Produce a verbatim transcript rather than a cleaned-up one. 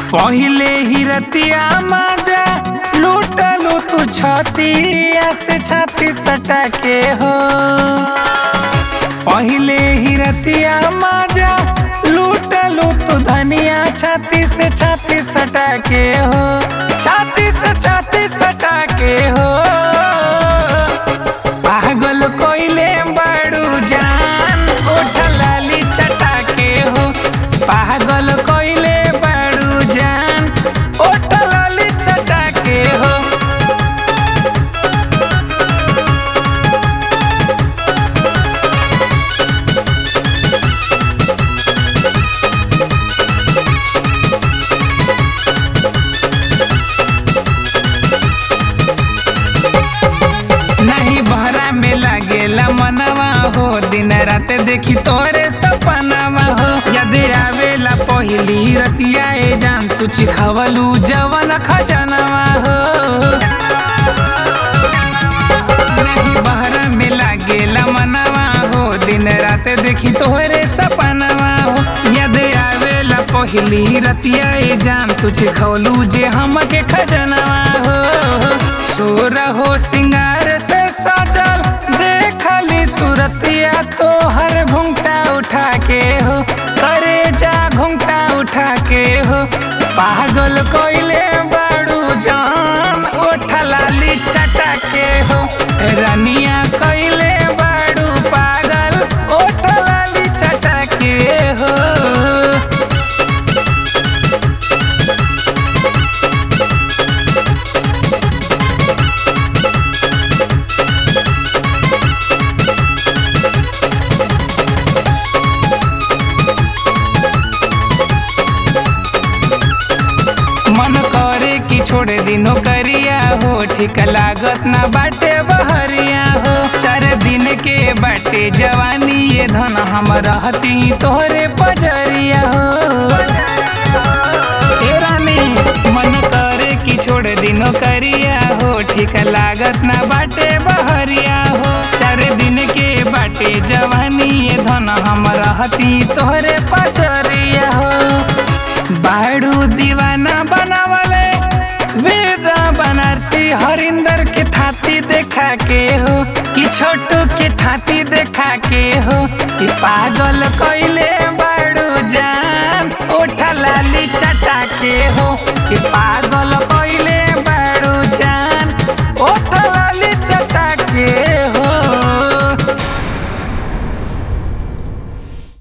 पहिले ही रतिया माजा लूटलू तू छतिया से छाती सटा के हो। पहिले ही रतिया माजा लूटलू तू धनिया छाती से छाती सटा के हो, छाती से छाती सटा के हो। पागल कोइले बड़ू जान ओठ लाली चटा के हो, पागल कोइले बड़ू जान ओठ लाली चटा के हो। नहीं बहरा में लागेला मनवा हो, दिन रात देखी तोरे सपनावा हो। याद आवेला पहिली रतिया ए जान तू चिखवलू जवन खजनवा हो। नहीं बहरा में लागेला मनवा हो, दिन रात देखी तोरे सपनावा हो। याद आवेला पहिली रतिया ए जान तू चिखवलू जे हमके खजनवा हो। सोर हो सिंगार से सजल देखली सूरतिया तो हर घुंघटा उठा के हो, करे जा घुंघटा उठा के हो। पागल कोइले बड़ू जान ओठ लाली चटा के हो, रनिया कोइले बड़ू पागल ओठ लाली चटा के हो। मन करे कि छोड़े दिनो करिया हो, ठीक लागत ना बाटे बहरिया हो। चार दिन के बाटे जवानी ये धन हम रहती तोहरे पजरिया हो। ए रानी मन करे कि छोड़े दिनो करिया हो, ठीक लागत ना बाटे बहरिया हो। चार दिन के बाटे जवानी ये धन हम रहती तोहरे पजरिया हो। बाड़ू दीवाना बनावले वेदा बनारसी हरिंदर के थाती देखा के हो, कि छोटू के थाती देखा के हो। कि पागल कोइले बाड़ू जान ओठ लाली चटा के हो, कि पागल